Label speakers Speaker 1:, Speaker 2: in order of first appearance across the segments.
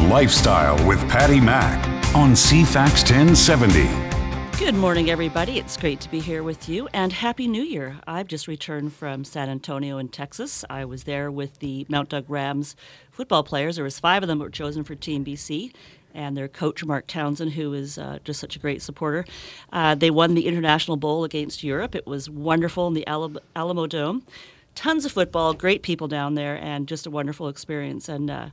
Speaker 1: Lifestyle with Patty Mack on CFAX 1070.
Speaker 2: Good morning, everybody. It's great to be here with you, and Happy New Year. I've just returned from San Antonio in Texas. I was there with the Mount Doug Rams football players. There was 5 of them that were chosen for Team BC, and their coach, Mark Townsend, who is just such a great supporter. They won the International Bowl against Europe. It was wonderful in the Alamo Dome. Tons of football, great people down there, and just a wonderful experience. And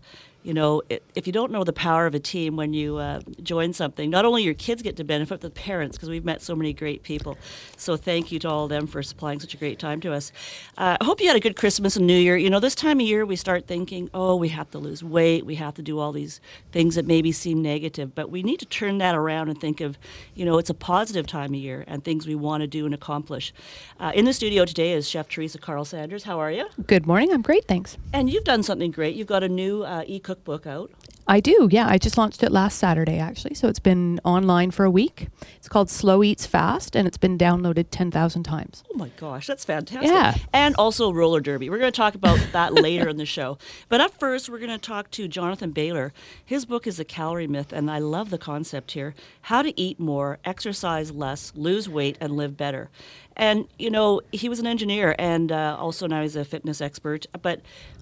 Speaker 2: if you don't know the power of a team when you join something, not only your kids get to benefit, but the parents, because we've met so many great people. So thank you to all of them for supplying such a great time to us. I hope you had a good Christmas and New Year. You know, this time of year we start thinking, we have to lose weight, we have to do all these things that maybe seem negative, but we need to turn that around and think of, it's a positive time of year and things we want to do and accomplish. In the studio today is Chef Teresa Carl Sanders. How are you?
Speaker 3: Good morning. I'm great, thanks.
Speaker 2: And you've done something great. You've got a new cookbook out.
Speaker 3: I do, yeah. I just launched it last Saturday, actually, so it's been online for a week. It's called Slow Eats Fast, and it's been downloaded 10,000 times.
Speaker 2: Oh my gosh, that's fantastic.
Speaker 3: Yeah.
Speaker 2: And also roller derby. We're going to talk about that later in the show. But up first, we're going to talk to Jonathan Baylor. His book is The Calorie Myth, and I love the concept here. How to eat more, exercise less, lose weight, and live better. And, he was an engineer, and also now he's a fitness expert. But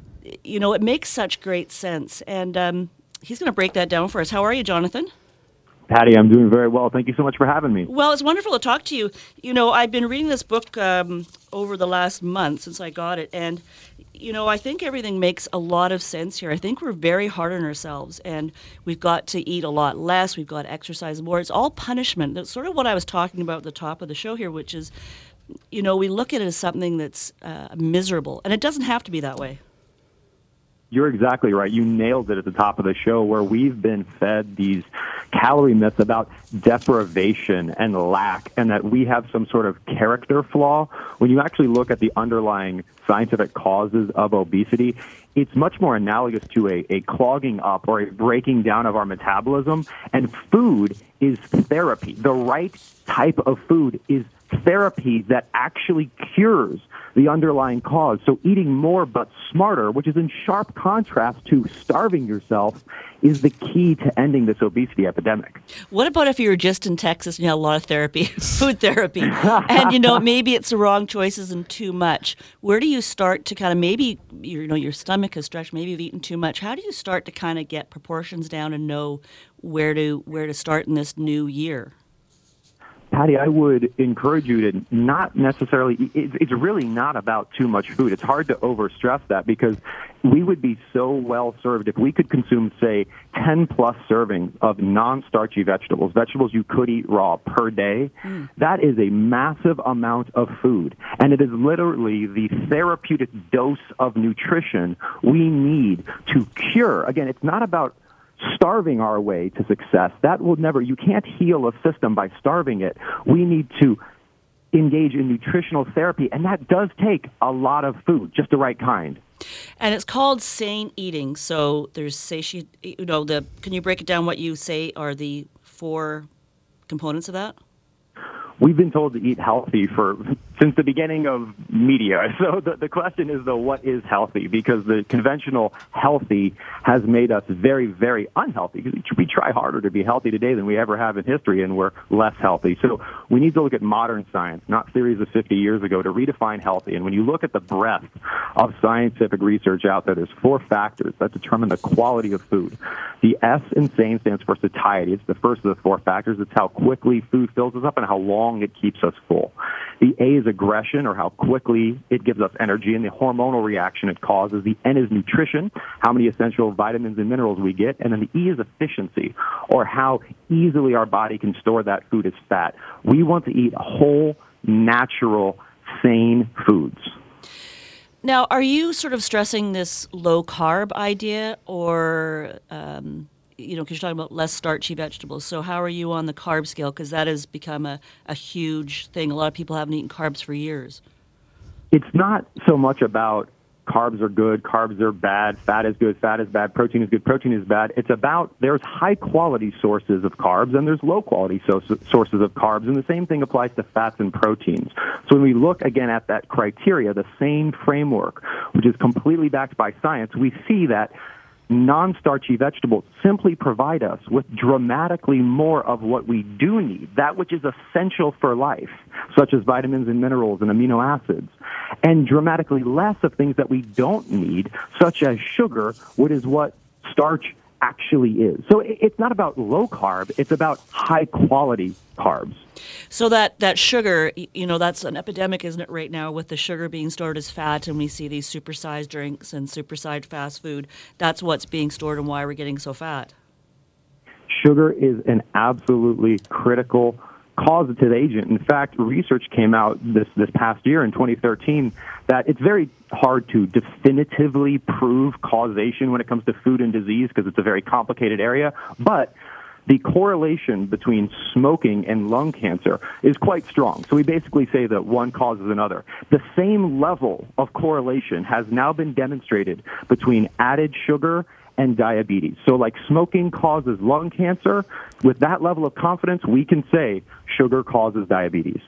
Speaker 2: it makes such great sense. And he's going to break that down for us. How are you, Jonathan?
Speaker 4: Patty, I'm doing very well. Thank you so much for having me.
Speaker 2: Well, it's wonderful to talk to you. I've been reading this book over the last month since I got it. And, I think everything makes a lot of sense here. I think we're very hard on ourselves. And we've got to eat a lot less. We've got to exercise more. It's all punishment. That's sort of what I was talking about at the top of the show here, which is, we look at it as something that's miserable. And it doesn't have to be that way.
Speaker 4: You're exactly right. You nailed it at the top of the show, where we've been fed these calorie myths about deprivation and lack, and that we have some sort of character flaw. When you actually look at the underlying scientific causes of obesity, it's much more analogous to a clogging up or a breaking down of our metabolism. And food is therapy. The right type of food is therapy that actually cures the underlying cause. So eating more but smarter, which is in sharp contrast to starving yourself, is the key to ending this obesity epidemic.
Speaker 2: What about if you were just in Texas and you had a lot of therapy, food therapy, and maybe it's the wrong choices and too much? Where do you start to kind of, maybe your stomach has stretched, maybe you've eaten too much. How do you start to kind of get proportions down and know where to start in this new year?
Speaker 4: Patty, I would encourage you to not necessarily, it's really not about too much food. It's hard to overstress that, because we would be so well served if we could consume, say, 10 plus servings of non-starchy vegetables you could eat raw per day. That is a massive amount of food. And it is literally the therapeutic dose of nutrition we need to cure. Again, it's not about starving our way to success. That will never, you can't heal a system by starving it. We need to engage in nutritional therapy, and that does take a lot of food, just the right kind.
Speaker 2: And it's called sane eating. So there's satiety, can you break it down what you say are the 4 components of that?
Speaker 4: We've been told to eat healthy since the beginning of media. So the question is, though, what is healthy? Because the conventional healthy has made us very, very unhealthy. We try harder to be healthy today than we ever have in history, and we're less healthy. So we need to look at modern science, not theories of 50 years ago, to redefine healthy. And when you look at the breadth of scientific research out there, there's 4 factors that determine the quality of food. The S in SANE stands for satiety. It's the first of the 4 factors. It's how quickly food fills us up and how long it keeps us full. The A is aggression, or how quickly it gives us energy and the hormonal reaction it causes. The N is nutrition, how many essential vitamins and minerals we get. And then the E is efficiency, or how easily our body can store that food as fat. We want to eat whole, natural, sane foods.
Speaker 2: Now, are you sort of stressing this low-carb idea, or because you're talking about less starchy vegetables. So how are you on the carb scale? Because that has become a huge thing. A lot of people haven't eaten carbs for years.
Speaker 4: It's not so much about carbs are good, carbs are bad, fat is good, fat is bad, protein is good, protein is bad. It's about there's high-quality sources of carbs and there's low-quality sources of carbs, and the same thing applies to fats and proteins. So when we look, again, at that criteria, the same framework, which is completely backed by science, we see that non-starchy vegetables simply provide us with dramatically more of what we do need, that which is essential for life, such as vitamins and minerals and amino acids, and dramatically less of things that we don't need, such as sugar, which is what starch actually is. So it's not about low carb, it's about high quality carbs.
Speaker 2: So that sugar, that's an epidemic, isn't it, right now, with the sugar being stored as fat, and we see these supersized drinks and supersized fast food. That's what's being stored and why we're getting so fat.
Speaker 4: Sugar is an absolutely critical causative agent. In fact, research came out this past year in 2013 that it's very hard to definitively prove causation when it comes to food and disease because it's a very complicated area, but the correlation between smoking and lung cancer is quite strong. So we basically say that one causes another. The same level of correlation has now been demonstrated between added sugar and diabetes. So like smoking causes lung cancer, with that level of confidence, we can say sugar causes diabetes.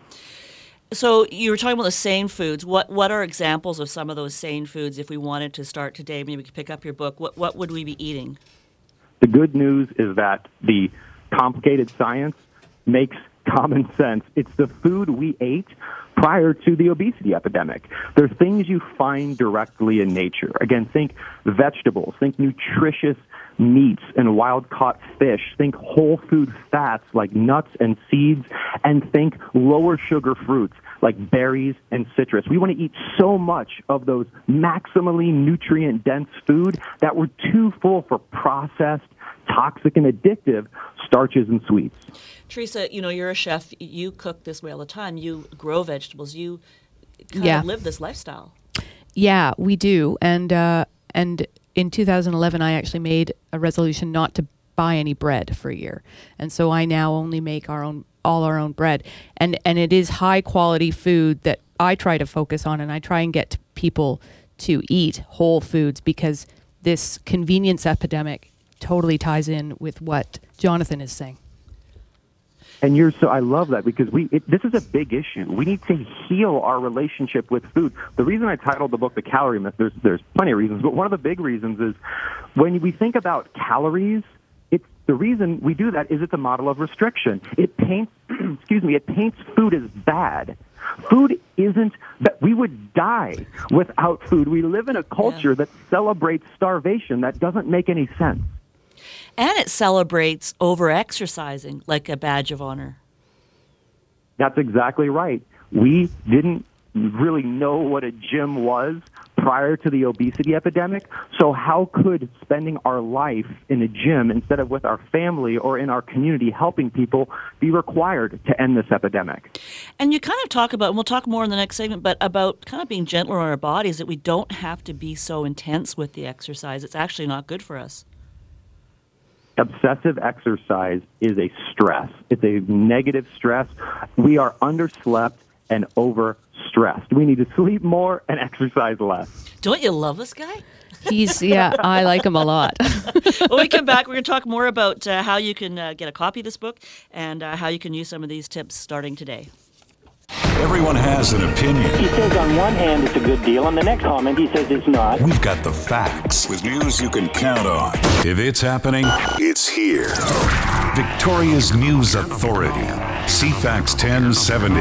Speaker 2: So you were talking about the sane foods. What are examples of some of those sane foods? If we wanted to start today, maybe we could pick up your book. What would we be eating?
Speaker 4: The good news is that the complicated science makes common sense. It's the food we ate prior to the obesity epidemic. They're things you find directly in nature. Again, think vegetables, think nutritious meats and wild-caught fish, think whole food fats like nuts and seeds, and think lower sugar fruits like berries and citrus. We want to eat so much of those maximally nutrient-dense food that we're too full for processed, toxic, and addictive starches and sweets.
Speaker 2: Teresa, you're a chef. You cook this way all the time. You grow vegetables. You kind of live this lifestyle.
Speaker 3: Yeah, we do. And in 2011, I actually made a resolution not to buy any bread for a year. And so I now only make all our own bread. And it is high quality food that I try to focus on, and I try and get people to eat whole foods because this convenience epidemic totally ties in with what Jonathan is saying.
Speaker 4: And I love that because this is a big issue. We need to heal our relationship with food. The reason I titled the book The Calorie Myth, there's plenty of reasons, but one of the big reasons is when we think about calories, the reason we do that is it's a model of restriction. It paints, it paints food as bad. Food isn't that we would die without food. We live in a culture that celebrates starvation. That doesn't make any sense.
Speaker 2: And it celebrates over-exercising like a badge of honor.
Speaker 4: That's exactly right. We didn't really know what a gym was prior to the obesity epidemic, so how could spending our life in a gym instead of with our family or in our community helping people be required to end this epidemic? And
Speaker 2: you kind of talk about, and we'll talk more in the next segment, but about kind of being gentler on our bodies, that we don't have to be so intense with the exercise. It's actually not good for us.
Speaker 4: Obsessive exercise is a stress. It's a negative stress. We are underslept and overstressed. We need to sleep more and exercise less.
Speaker 2: Don't you love this guy?
Speaker 3: I like him a lot.
Speaker 2: When we come back, we're going to talk more about how you can get a copy of this book and how you can use some of these tips starting today.
Speaker 1: Everyone has an opinion.
Speaker 5: He says on one hand it's a good deal, on the next comment he says it's not.
Speaker 1: We've got the facts with news you can count on. If it's happening, it's here. Victoria's News Authority, CFAX 1070.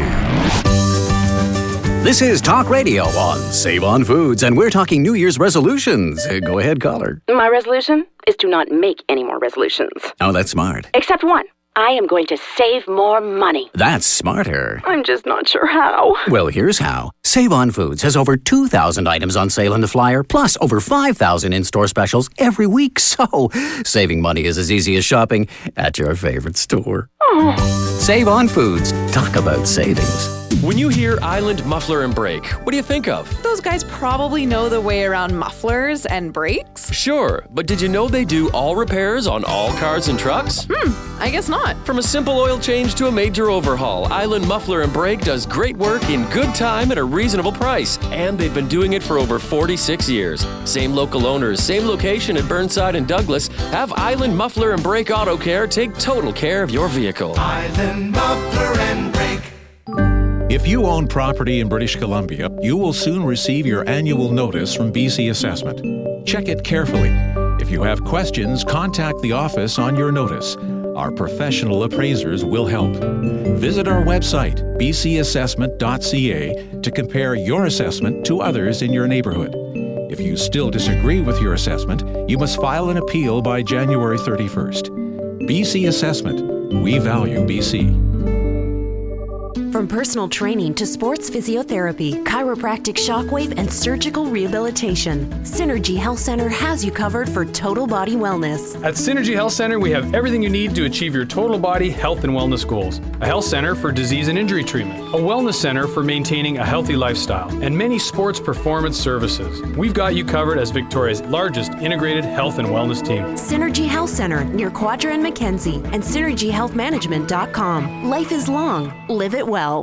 Speaker 6: This is Talk Radio on Save on Foods, and we're talking New Year's resolutions. Go ahead, caller.
Speaker 7: My resolution is to not make any more resolutions.
Speaker 6: Oh, that's smart.
Speaker 7: Except one. I am going to save more money.
Speaker 6: That's smarter.
Speaker 7: I'm just not sure how.
Speaker 6: Well, here's how. Save on Foods has over 2,000 items on sale in the flyer, plus over 5,000 in-store specials every week. So, saving money is as easy as shopping at your favorite store.
Speaker 7: Oh.
Speaker 6: Save on Foods. Talk about savings.
Speaker 8: When you hear Island Muffler and Brake, what do you think of?
Speaker 9: Those guys probably know the way around mufflers and brakes.
Speaker 8: Sure, but did you know they do all repairs on all cars and trucks?
Speaker 9: I guess not.
Speaker 8: From a simple oil change to a major overhaul, Island Muffler and Brake does great work in good time at a reasonable price. And they've been doing it for over 46 years. Same local owners, same location at Burnside and Douglas. Have Island Muffler and Brake Auto Care take total care of your vehicle.
Speaker 10: Island Muffler and Brake.
Speaker 11: If you own property in British Columbia, you will soon receive your annual notice from BC Assessment. Check it carefully. you have questions, contact the office on your notice. Our professional appraisers will help. Visit our website, bcassessment.ca, to compare your assessment to others in your neighborhood. If you still disagree with your assessment, you must file an appeal by January 31st. BC Assessment. We value BC.
Speaker 12: From personal training to sports physiotherapy, chiropractic shockwave, and surgical rehabilitation, Synergy Health Center has you covered for total body wellness.
Speaker 13: At Synergy Health Center, we have everything you need to achieve your total body health and wellness goals. A health center for disease and injury treatment, a wellness center for maintaining a healthy lifestyle, and many sports performance services. We've got you covered as Victoria's largest integrated health and wellness team.
Speaker 12: Synergy Health Center near Quadra and Mackenzie and synergyhealthmanagement.com. Life is long. Live it well.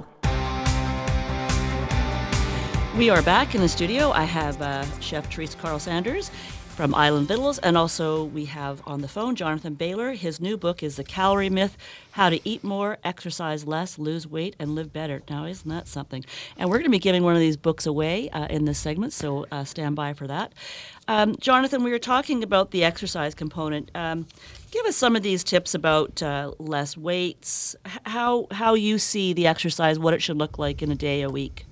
Speaker 2: We are back in the studio. I have Chef Therese Carl Sanders from Island Victuals, and also we have on the phone Jonathan Baylor. His new book is The Calorie Myth, How to Eat More, Exercise Less, Lose Weight, and Live Better. Now, isn't that something? And we're going to be giving one of these books away in this segment, so stand by for that. Jonathan, we were talking about the exercise component. Give us some of these tips about less weights, how you see the exercise, what it should look like in a day, a week.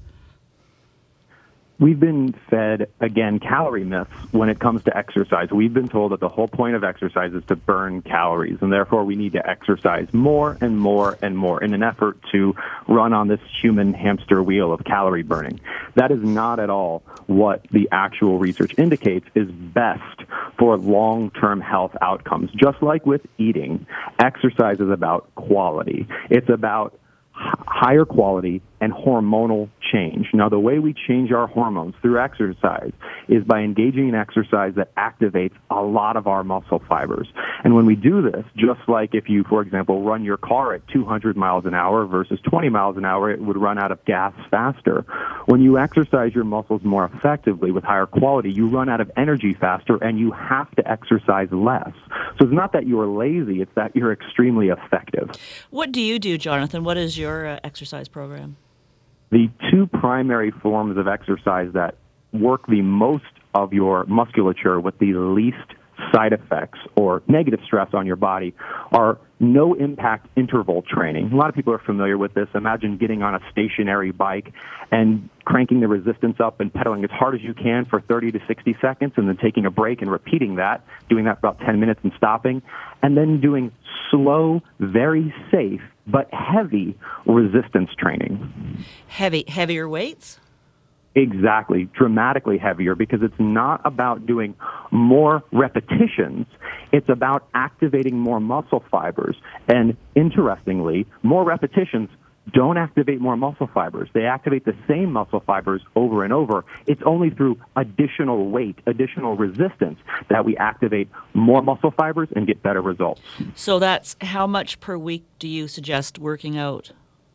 Speaker 4: We've been fed, again, calorie myths when it comes to exercise. We've been told that the whole point of exercise is to burn calories, and therefore we need to exercise more and more and more in an effort to run on this human hamster wheel of calorie burning. That is not at all what the actual research indicates is best for long-term health outcomes. Just like with eating, exercise is about quality. It's about higher quality and hormonal change. Now, the way we change our hormones through exercise is by engaging in exercise that activates a lot of our muscle fibers. And when we do this, just like if you, for example, run your car at 200 miles an hour versus 20 miles an hour, it would run out of gas faster. When you exercise your muscles more effectively with higher quality, you run out of energy faster and you have to exercise less. So it's not that you're lazy, it's that you're extremely effective.
Speaker 2: What do you do, Jonathan? What is your exercise program?
Speaker 4: The two primary forms of exercise that work the most of your musculature with the least side effects or negative stress on your body are no-impact interval training. A lot of people are familiar with this. Imagine getting on a stationary bike and cranking the resistance up and pedaling as hard as you can for 30 to 60 seconds and then taking a break and repeating that, doing that for about 10 minutes and stopping, and then doing slow, very safe, but heavy resistance training.
Speaker 2: Heavier weights?
Speaker 4: Exactly, dramatically heavier, because it's not about doing more repetitions. It's about activating more muscle fibers. And interestingly, more repetitions don't activate more muscle fibers. They activate the same muscle fibers over and over. It's only through additional weight, additional resistance, that we activate more muscle fibers and get better results.
Speaker 2: So that's how much per week do you suggest working out?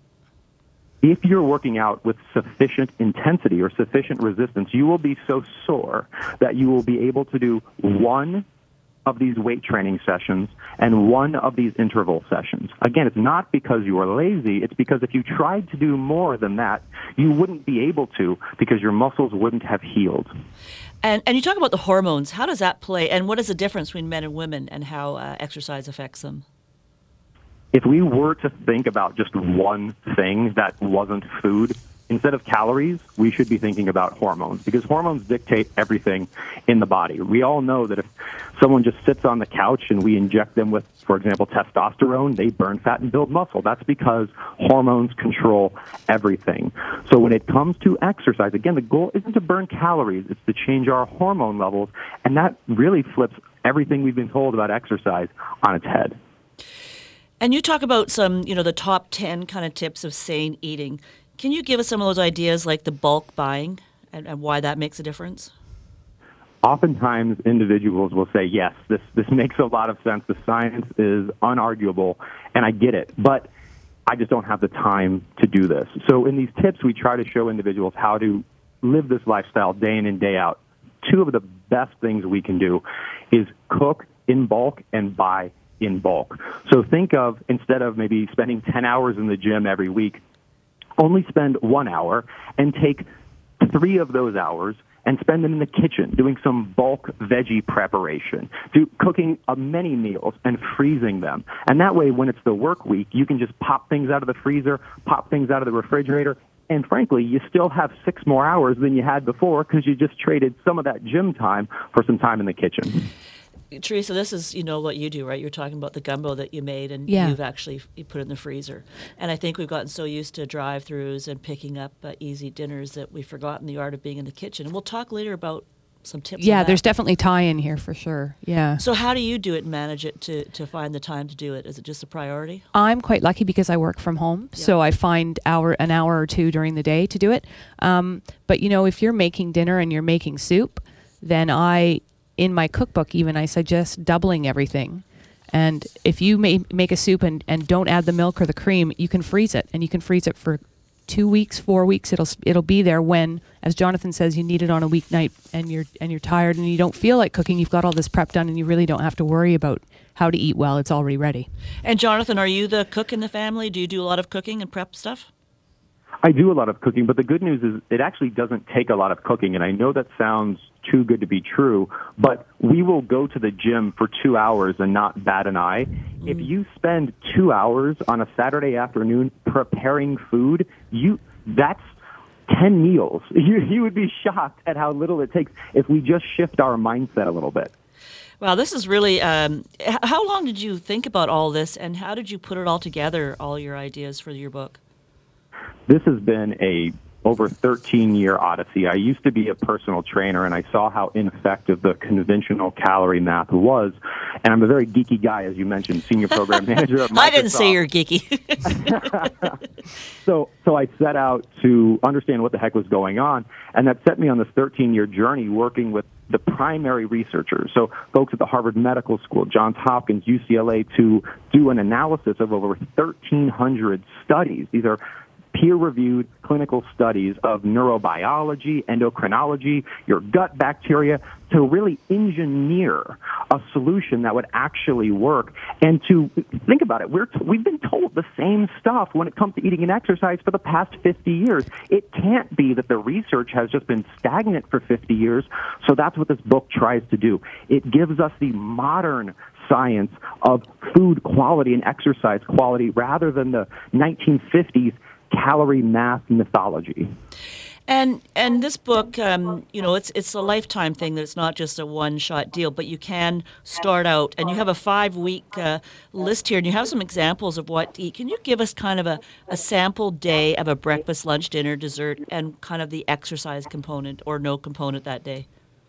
Speaker 4: If you're working out with sufficient intensity or sufficient resistance, you will be so sore that you will be able to do one of these weight training sessions and one of these interval sessions. Again, it's not because you are lazy. It's because if you tried to do more than that, you wouldn't be able to, because your muscles wouldn't have healed.
Speaker 2: And you talk about the hormones. How does that play? And what is the difference between men and women and how exercise affects them?
Speaker 4: If we were to think about just one thing that wasn't food, instead of calories, we should be thinking about hormones, because hormones dictate everything in the body. We all know that if someone just sits on the couch and we inject them with, for example, testosterone, they burn fat and build muscle. That's because hormones control everything. So when it comes to exercise, again, the goal isn't to burn calories, it's to change our hormone levels, and that really flips everything we've been told about exercise on its head.
Speaker 2: And you talk about some, the top 10 kind of tips of sane eating. Can you give us some of those ideas, like the bulk buying and why that makes a difference?
Speaker 4: Oftentimes, individuals will say, yes, this makes a lot of sense. The science is unarguable, and I get it, but I just don't have the time to do this. So in these tips, we try to show individuals how to live this lifestyle day in and day out. Two of the best things we can do is cook in bulk and buy in bulk. So think of, instead of maybe spending 10 hours in the gym every week, only spend 1 hour and take 3 of those hours and spend them in the kitchen doing some bulk veggie preparation, cooking many meals and freezing them. And that way, when it's the work week, you can just pop things out of the freezer, pop things out of the refrigerator, and frankly, you still have 6 more hours than you had before because you just traded some of that gym time for some time in the kitchen.
Speaker 2: Teresa, this is, what you do, right? You're talking about the gumbo that you made, and you've actually put it in the freezer. And I think we've gotten so used to drive-thrus and picking up easy dinners that we've forgotten the art of being in the kitchen. And we'll talk later about some tips.
Speaker 3: Yeah, there's definitely tie-in here for sure. Yeah.
Speaker 2: So how do you do it and manage it to find the time to do it? Is it just a priority?
Speaker 3: I'm quite lucky because I work from home, so I find an hour or two during the day to do it. But if you're making dinner and you're making soup, then in my cookbook even, I suggest doubling everything. And if you make a soup and don't add the milk or the cream, you can freeze it, and you can freeze it for 2 weeks, 4 weeks. It'll be there when, as Jonathan says, you need it on a weeknight and you're tired and you don't feel like cooking. You've got all this prep done and you really don't have to worry about how to eat well. It's already ready.
Speaker 2: And Jonathan, are you the cook in the family? Do you do a lot of cooking and prep stuff?
Speaker 4: I do a lot of cooking, but the good news is it actually doesn't take a lot of cooking. And I know that sounds too good to be true, but we will go to the gym for 2 hours and not bat an eye. If you spend 2 hours on a Saturday afternoon preparing food, that's 10 meals. You would be shocked at how little it takes if we just shift our mindset a little bit.
Speaker 2: Wow, this is really, how long did you think about all this, and how did you put it all together, all your ideas for your book?
Speaker 4: This has been a over 13-year odyssey. I used to be a personal trainer, and I saw how ineffective the conventional calorie math was. And I'm a very geeky guy, as you mentioned, senior program manager at Microsoft.
Speaker 2: I didn't say you're geeky.
Speaker 4: So I set out to understand what the heck was going on, and that set me on this 13-year journey working with the primary researchers, so folks at the Harvard Medical School, Johns Hopkins, UCLA, to do an analysis of over 1,300 studies. These are peer-reviewed clinical studies of neurobiology, endocrinology, your gut bacteria, to really engineer a solution that would actually work. And to think about it, we've been told the same stuff when it comes to eating and exercise for the past 50 years. It can't be that the research has just been stagnant for 50 years, so that's what this book tries to do. It gives us the modern science of food quality and exercise quality rather than the 1950s calorie math mythology.
Speaker 2: And this book, it's a lifetime thing. That it's not just a one-shot deal, but you can start out, and you have a 5-week list here, and you have some examples of what to eat. Can you give us kind of a sample day of a breakfast, lunch, dinner, dessert, and kind of the exercise component or no component that day?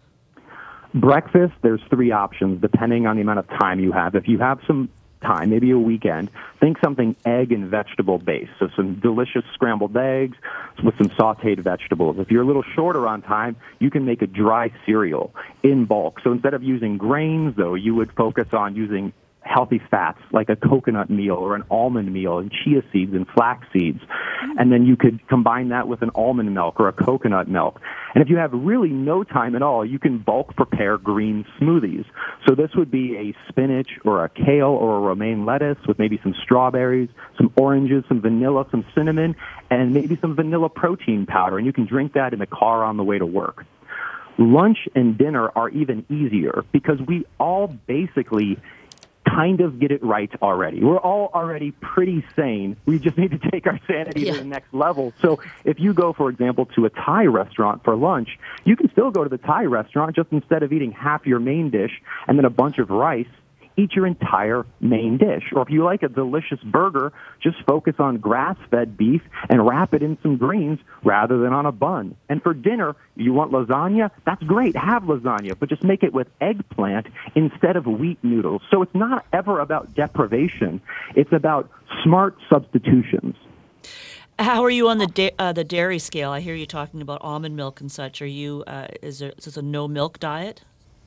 Speaker 4: Breakfast, there's 3 options depending on the amount of time you have. If you have some time, maybe a weekend, think something egg and vegetable based. So some delicious scrambled eggs with some sauteed vegetables. If you're a little shorter on time, you can make a dry cereal in bulk. So instead of using grains, though, you would focus on using healthy fats like a coconut meal or an almond meal and chia seeds and flax seeds. And then you could combine that with an almond milk or a coconut milk. And if you have really no time at all, you can bulk prepare green smoothies. So this would be a spinach or a kale or a romaine lettuce with maybe some strawberries, some oranges, some vanilla, some cinnamon, and maybe some vanilla protein powder. And you can drink that in the car on the way to work. Lunch and dinner are even easier because we all basically kind of get it right already. We're all already pretty sane. We just need to take our sanity to the next level. So if you go, for example, to a Thai restaurant for lunch, you can still go to the Thai restaurant, just instead of eating half your main dish and then a bunch of rice, eat your entire main dish. Or if you like a delicious burger, just focus on grass-fed beef and wrap it in some greens rather than on a bun. And for dinner, you want lasagna? That's great. Have lasagna, but just make it with eggplant instead of wheat noodles. So it's not ever about deprivation. It's about smart substitutions.
Speaker 2: How are you on the dairy scale? I hear you talking about almond milk and such. Are you is this a no milk diet?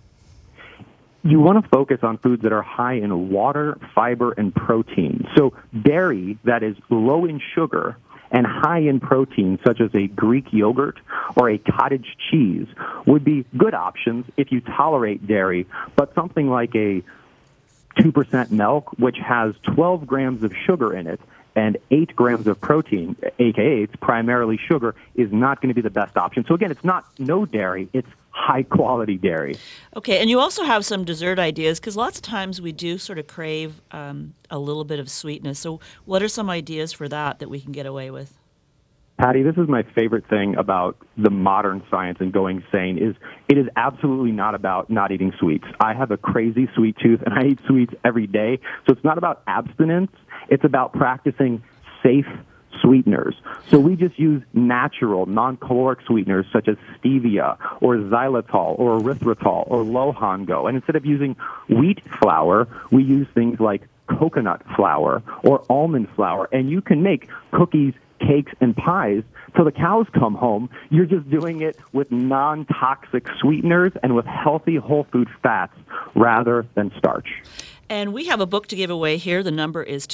Speaker 4: You want to focus on foods that are high in water, fiber, and protein. So dairy that is low in sugar and high in protein, such as a Greek yogurt or a cottage cheese, would be good options if you tolerate dairy. But something like a 2% milk, which has 12 grams of sugar in it, and 8 grams of protein, aka it's primarily sugar, is not going to be the best option. So again, it's not no dairy, it's high-quality dairy.
Speaker 2: Okay, and you also have some dessert ideas, because lots of times we do sort of crave a little bit of sweetness. So what are some ideas for that we can get away with?
Speaker 4: Patty, this is my favorite thing about the modern science and going sane is it is absolutely not about not eating sweets. I have a crazy sweet tooth, and I eat sweets every day. So it's not about abstinence. It's about practicing safe sweeteners. So we just use natural, non-caloric sweeteners such as stevia or xylitol or erythritol or Lohango. And instead of using wheat flour, we use things like coconut flour or almond flour. And you can make cookies, cakes, and pies till the cows come home. You're just doing it with non-toxic sweeteners and with healthy whole food fats rather than starch.
Speaker 2: And we have a book to give away here. The number is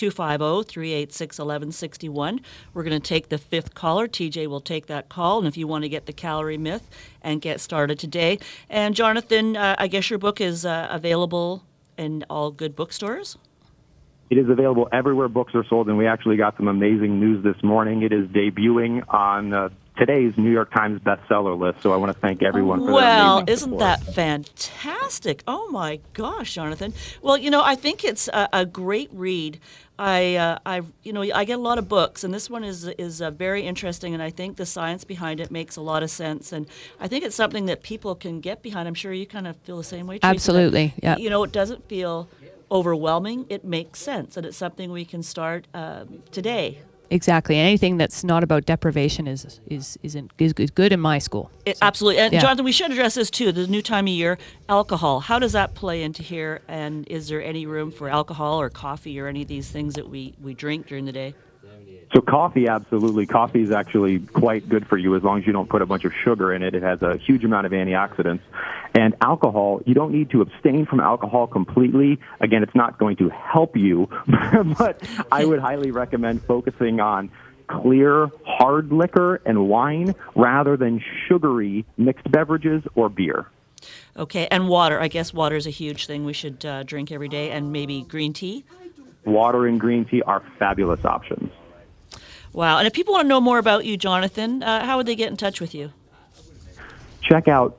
Speaker 2: 250-386-1161. We're going to take the 5th caller. TJ will take that call. And if you want to get the Calorie Myth and get started today. And Jonathan, I guess your book is available in all good bookstores?
Speaker 4: It is available everywhere books are sold, and we actually got some amazing news this morning. It is debuting on today's New York Times bestseller list, so I want to thank everyone for that.
Speaker 2: Well, isn't that fantastic? Oh, my gosh, Jonathan. Well, I think it's a great read. I get a lot of books, and this one is very interesting, and I think the science behind it makes a lot of sense, and I think it's something that people can get behind. I'm sure you kind of feel the same way, Tracy.
Speaker 3: Absolutely, yeah.
Speaker 2: It doesn't feel overwhelming. It makes sense, and it's something we can start today.
Speaker 3: Exactly. And anything that's not about deprivation is good in my school.
Speaker 2: Absolutely. And
Speaker 3: yeah.
Speaker 2: Jonathan, we should address this too. The new time of year, alcohol. How does that play into here? And is there any room for alcohol or coffee or any of these things that we drink during the day?
Speaker 4: So coffee, absolutely. Coffee is actually quite good for you as long as you don't put a bunch of sugar in it. It has a huge amount of antioxidants. And alcohol, you don't need to abstain from alcohol completely. Again, it's not going to help you, but I would highly recommend focusing on clear, hard liquor and wine rather than sugary mixed beverages or beer.
Speaker 2: Okay, and water. I guess water is a huge thing we should drink every day, and maybe green tea?
Speaker 4: Water and green tea are fabulous options.
Speaker 2: Wow. And if people want to know more about you, Jonathan, how would they get in touch with you?
Speaker 4: Check out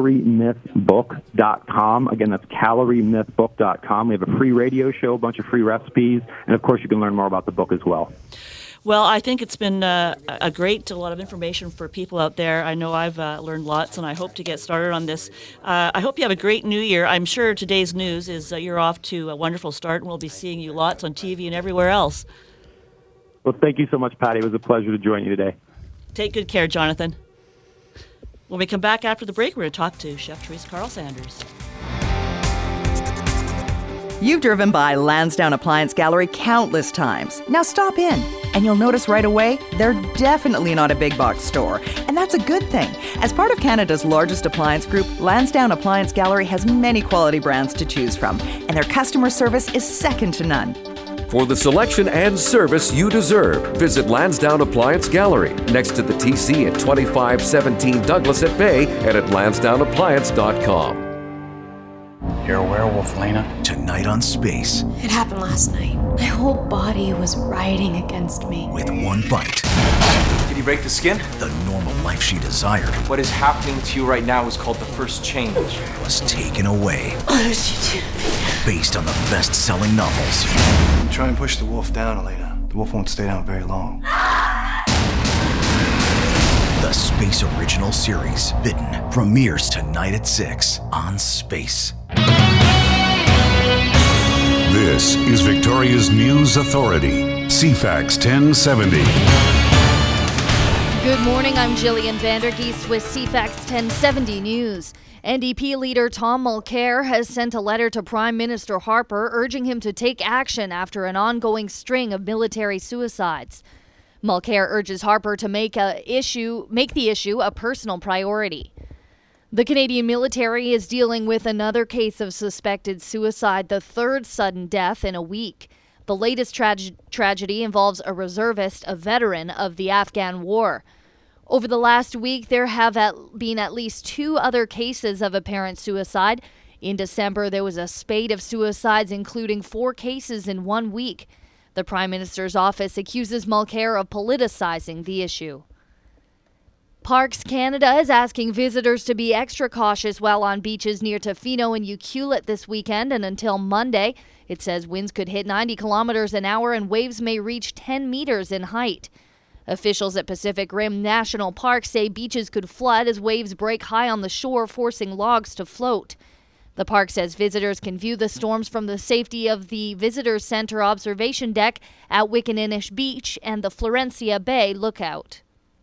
Speaker 4: caloriemythbook.com. Again, that's caloriemythbook.com. We have a free radio show, a bunch of free recipes, and of course you can learn more about the book as well.
Speaker 2: Well, I think it's been a lot of information for people out there. I know I've learned lots, and I hope to get started on this. I hope you have a great new year. I'm sure today's news is you're off to a wonderful start, and we'll be seeing you lots on TV and everywhere else.
Speaker 4: Well, thank you so much, Patty. It was a pleasure to join you today.
Speaker 2: Take good care, Jonathan. When we come back after the break, we're going to talk to Chef Teresa Carl Sanders.
Speaker 14: You've driven by Lansdowne Appliance Gallery countless times. Now stop in, and you'll notice right away they're definitely not a big box store. And that's a good thing. As part of Canada's largest appliance group, Lansdowne Appliance Gallery has many quality brands to choose from, and their customer service is second to none.
Speaker 15: For the selection and service you deserve, visit Lansdowne Appliance Gallery, next to the TC at 2517 Douglas at Bay and at lansdowneappliance.com.
Speaker 16: You're a werewolf, Lena.
Speaker 17: Tonight on Space.
Speaker 18: It happened last night. My whole body was rioting against me.
Speaker 17: With one bite.
Speaker 19: Did he break the skin?
Speaker 17: The normal life she desired.
Speaker 19: What is happening to you right now is called the first change.
Speaker 17: Was taken away.
Speaker 18: What did you do to me?
Speaker 17: Based on the best-selling novels.
Speaker 16: Try and push the wolf down, Elena. The wolf won't stay down very long.
Speaker 17: The Space Original Series, Bitten, premieres tonight at 6 on Space.
Speaker 1: This is Victoria's News Authority, CFAX 1070.
Speaker 20: Good morning, I'm Jillian Vandergeest with CFAX 1070 News. NDP leader Tom Mulcair has sent a letter to Prime Minister Harper urging him to take action after an ongoing string of military suicides. Mulcair urges Harper to make the issue a personal priority. The Canadian military is dealing with another case of suspected suicide, the third sudden death in a week. The latest tragedy involves a reservist, a veteran of the Afghan war. Over the last week, there have been at least 2 other cases of apparent suicide. In December, there was a spate of suicides, including 4 cases in 1 week. The Prime Minister's office accuses Mulcair of politicizing the issue. Parks Canada is asking visitors to be extra cautious while on beaches near Tofino and Ucluelet this weekend and until Monday. It says winds could hit 90 kilometers an hour and waves may reach 10 meters in height. Officials at Pacific Rim National Park say beaches could flood as waves break high on the shore, forcing logs to float. The park says visitors can view the storms from the safety of the Visitors Center observation deck at Wickaninnish Beach and the Florencia Bay Lookout.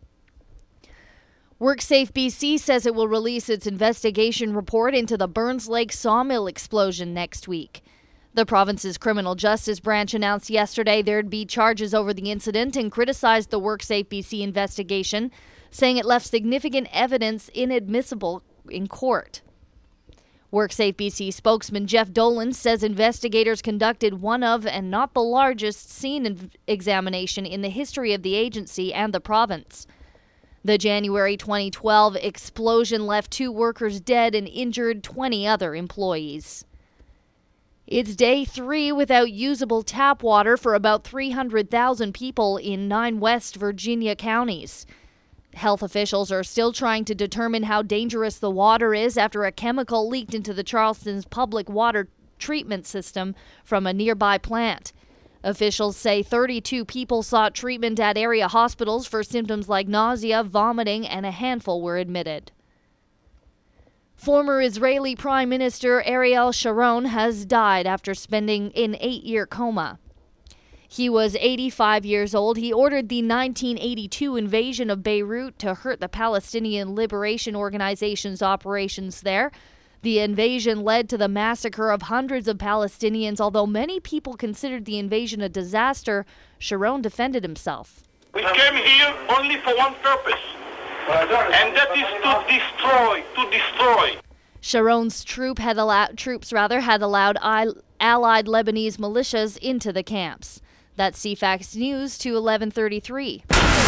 Speaker 20: WorkSafe BC says it will release its investigation report into the Burns Lake sawmill explosion next week. The province's criminal justice branch announced yesterday there'd be charges over the incident and criticized the WorkSafe BC investigation, saying it left significant evidence inadmissible in court. WorkSafe BC spokesman Jeff Dolan says investigators conducted one of, and not the largest, scene examination in the history of the agency and the province. The January 2012 explosion left 2 workers dead and injured 20 other employees. It's day 3 without usable tap water for about 300,000 people in 9 West Virginia counties. Health officials are still trying to determine how dangerous the water is after a chemical leaked into the Charleston's public water treatment system from a nearby plant. Officials say 32 people sought treatment at area hospitals for symptoms like nausea, vomiting, and a handful were admitted. Former Israeli Prime Minister Ariel Sharon has died after spending an 8-year coma. He was 85 years old. He ordered the 1982 invasion of Beirut to hurt the Palestinian Liberation Organization's operations there. The invasion led to the massacre of hundreds of Palestinians. Although many people considered the invasion a disaster, Sharon defended himself.
Speaker 21: We came here only for one purpose, and that is to destroy.
Speaker 20: Sharon's troops had allowed allied Lebanese militias into the camps. That's CFAX News to 11:33.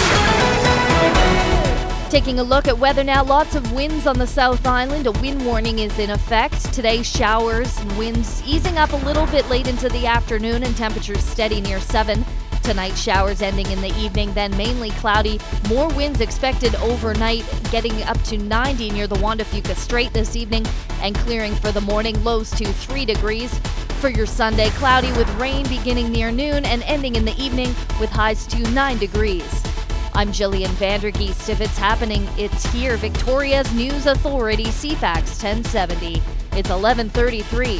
Speaker 20: Taking a look at weather now, lots of winds on the South Island. A wind warning is in effect. Today, showers and winds easing up a little bit late into the afternoon and temperatures steady near 7. Tonight, showers ending in the evening, then mainly cloudy. More winds expected overnight, getting up to 90 near the Juan de Fuca Strait this evening and clearing for the morning, lows to 3 degrees. For your Sunday, cloudy with rain beginning near noon and ending in the evening with highs to 9 degrees. I'm Jillian Vandergeest. If it's happening, it's here. Victoria's News Authority, CFAX 1070. It's 11:33.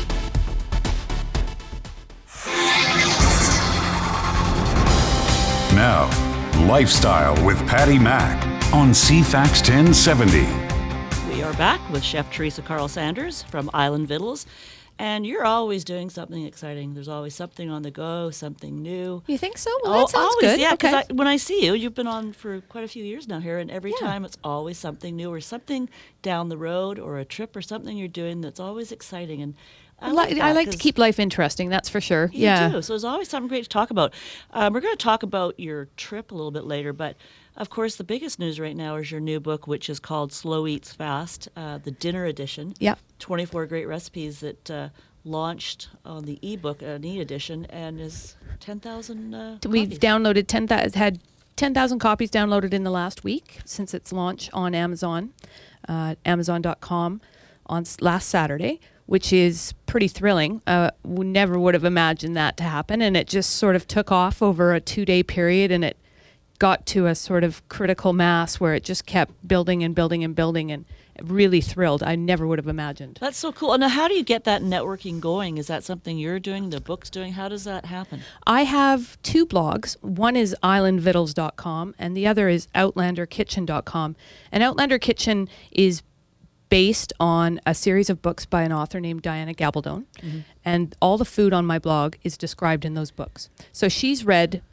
Speaker 1: Now, Lifestyle with Patty Mack on CFAX 1070.
Speaker 2: We are back with Chef Teresa Carl Sanders from Island Vittles. And you're always doing something exciting. There's always something on the go, something new.
Speaker 3: You think so? Well, that sounds
Speaker 2: always,
Speaker 3: good.
Speaker 2: Yeah, because
Speaker 3: okay.
Speaker 2: when I see you, you've been on for quite a few years now here, and every time it's always something new or something down the road or a trip or something you're doing that's always exciting. And I
Speaker 3: like to keep life interesting, that's for sure.
Speaker 2: You do. So there's always something great to talk about. We're going to talk about your trip a little bit later, but of course, the biggest news right now is your new book, which is called Slow Eats Fast, the dinner edition.
Speaker 3: Yep.
Speaker 2: 24 great recipes that launched on the ebook, an e-edition, and is 10,000
Speaker 3: We've
Speaker 2: copies.
Speaker 3: downloaded 10,000, had 10,000 copies downloaded in the last week since its launch on Amazon, Amazon.com on last Saturday, which is pretty thrilling. We never would have imagined that to happen, and it just sort of took off over a 2-day period, and it got to a sort of critical mass where it just kept building and building and building, and really thrilled. I never would have imagined.
Speaker 2: That's so cool. Now, how do you get that networking going? Is that something you're doing, the book's doing? How does that happen?
Speaker 3: I have 2 blogs. One is islandvittles.com, and the other is outlanderkitchen.com. And Outlander Kitchen is based on a series of books by an author named Diana Gabaldon. Mm-hmm. And all the food on my blog is described in those books. So she's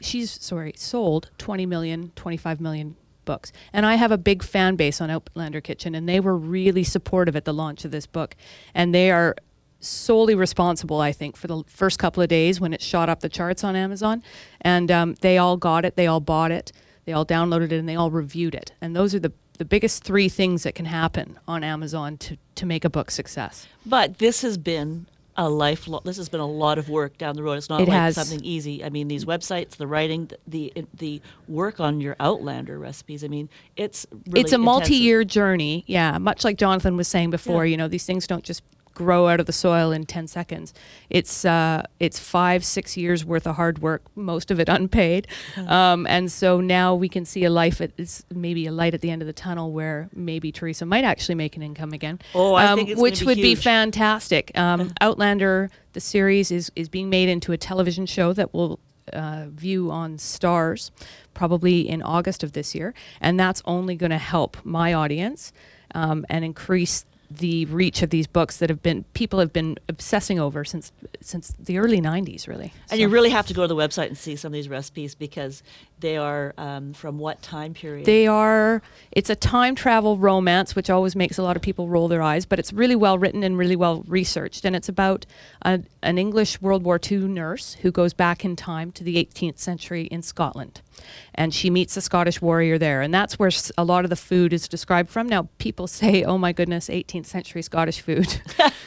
Speaker 3: sold 20 million, 25 million books. And I have a big fan base on Outlander Kitchen, and they were really supportive at the launch of this book. And they are solely responsible, I think, for the first couple of days when it shot up the charts on Amazon. And they all got it, they all bought it, they all downloaded it, and they all reviewed it. And those are the biggest 3 things that can happen on Amazon to make a book success.
Speaker 2: But this has been this has been a lot of work down the road. It's not something easy. I mean, these websites, the writing, the work on your Outlander recipes. I mean, it's really
Speaker 3: it's a multi-year journey. Yeah, much like Jonathan was saying before. You know, these things don't just grow out of the soil in 10 seconds. It's 5-6 years worth of hard work, most of it unpaid. And so now we can see it's maybe a light at the end of the tunnel where maybe Teresa might actually make an income again.
Speaker 2: Oh, I think it's
Speaker 3: which would be
Speaker 2: huge.
Speaker 3: Fantastic. Outlander, the series, is being made into a television show that will view on Starz probably in August of this year. And that's only going to help my audience and increase the reach of these books that people have been obsessing over since the early 90s, really.
Speaker 2: And you really have to go to the website and see some of these recipes because they are from what time period?
Speaker 3: It's a time travel romance, which always makes a lot of people roll their eyes, but it's really well written and really well researched. And it's about an English World War II nurse who goes back in time to the 18th century in Scotland. And she meets a Scottish warrior there. And that's where a lot of the food is described from. Now, people say, oh my goodness, 18th century Scottish food.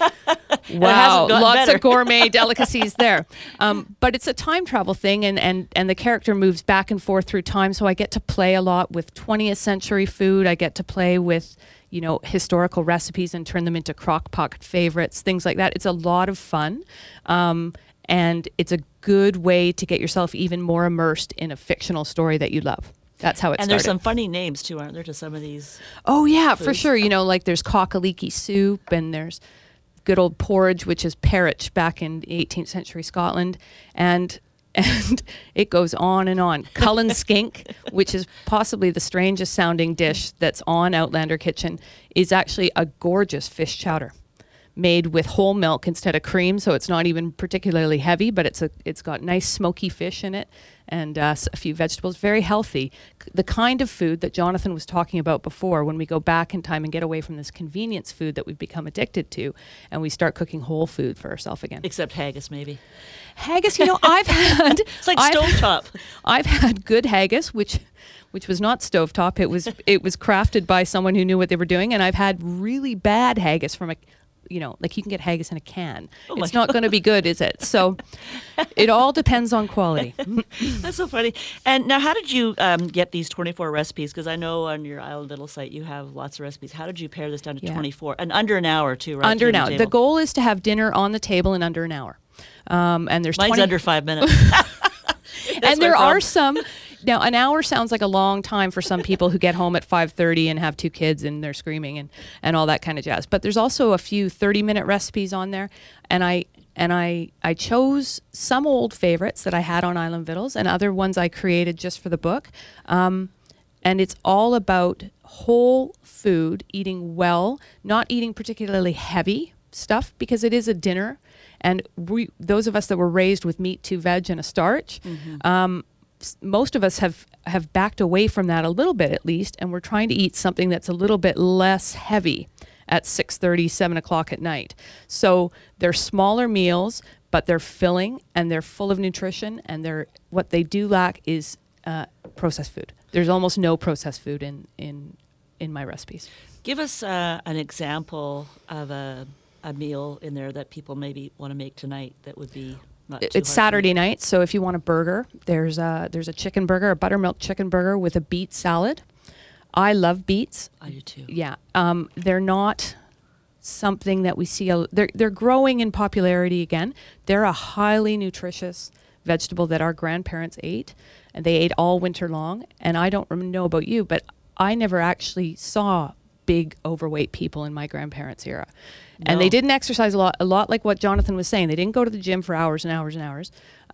Speaker 3: Wow, lots of gourmet delicacies there. But it's a time travel thing, and the character moves back and forth through time. So I get to play a lot with 20th century food. I get to play with, historical recipes and turn them into crock-pot favorites, things like that. It's a lot of fun. And it's a good way to get yourself even more immersed in a fictional story that you love. That's how it started.
Speaker 2: And there's some funny names, too, aren't there, to some of these?
Speaker 3: Oh, yeah, foods? For sure. Like there's cockaliki soup, and there's good old porridge, which is perich back in 18th century Scotland. And it goes on and on. Cullen skink, which is possibly the strangest sounding dish that's on Outlander Kitchen, is actually a gorgeous fish chowder made with whole milk instead of cream, so it's not even particularly heavy, but it's got nice smoky fish in it and a few vegetables. Very healthy. The kind of food that Jonathan was talking about before, when we go back in time and get away from this convenience food that we've become addicted to, and we start cooking whole food for ourselves again.
Speaker 2: Except haggis, maybe.
Speaker 3: Haggis, I've had...
Speaker 2: It's like stovetop.
Speaker 3: I've had good haggis, which was not stovetop. It was crafted by someone who knew what they were doing, and I've had really bad haggis from like you can get haggis in a can. It's not going to be good, is it? So it all depends on quality.
Speaker 2: That's so funny. And now, how did you get these 24 recipes? Because I know on your Island Little site you have lots of recipes. How did you pare this down to 24? And under an hour, too, right?
Speaker 3: Under an hour. The goal is to have dinner on the table in under an hour. And there's
Speaker 2: Mine's under 5 minutes.
Speaker 3: And there are some... Now, an hour sounds like a long time for some people who get home at 5:30 and have 2 kids and they're screaming and all that kind of jazz. But there's also a few 30-minute recipes on there. And I chose some old favorites that I had on Island Vittles and other ones I created just for the book. And it's all about whole food, eating well, not eating particularly heavy stuff because it is a dinner. And those of us that were raised with meat, 2 veg, and a starch, most of us have backed away from that a little bit at least, and we're trying to eat something that's a little bit less heavy at 6:30, 7 o'clock at night. So they're smaller meals, but they're filling and they're full of nutrition, and what they do lack is processed food. There's almost no processed food in my recipes.
Speaker 2: Give us an example of a meal in there that people maybe want to make tonight that would be...
Speaker 3: It's Saturday night, so if you want a burger, there's a chicken burger, a buttermilk chicken burger with a beet salad. I love beets.
Speaker 2: I do too.
Speaker 3: Yeah, they're not something that we see. They're growing in popularity again. They're a highly nutritious vegetable that our grandparents ate, and they ate all winter long. And I don't know about you, but I never actually saw big overweight people in my grandparents' era. And they didn't exercise a lot like what Jonathan was saying. They didn't go to the gym for hours and hours and hours.